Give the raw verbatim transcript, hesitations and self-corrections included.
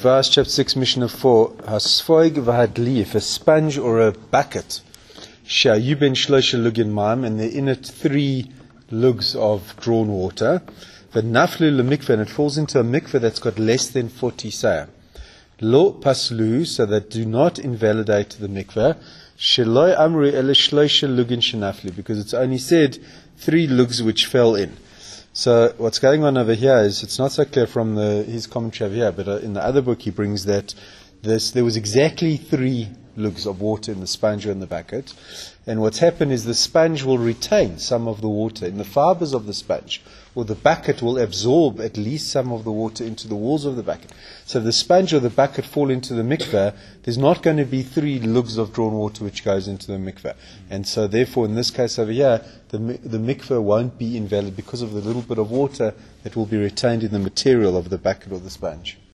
Verse chapter six, Mishnah four. Hasfoig v'hadli, if a sponge or a bucket, sha'yu ben shlosha lugin ma'am, and they're in it three lugs of drawn water, v'naflu l'mikveh, and it falls into a mikveh that's got less than forty sayah. Lo paslu, so that do not invalidate the mikveh, sheloi amru ele shlosha lugin shenaflu, because it's only said three lugs which fell in. So what's going on over here is, it's not so clear from the, his commentary over here, but uh, in the other book he brings that this, there was exactly three lugs of water in the sponge or in the bucket, and what's happened is the sponge will retain some of the water in the fibers of the sponge, or the bucket will absorb at least some of the water into the walls of the bucket. So if the sponge or the bucket fall into the mikveh, there's not going to be three lugs of drawn water which goes into the mikveh. And so therefore in this case over here, the, the mikveh won't be invalid because of the little bit of water that will be retained in the material of the bucket or the sponge.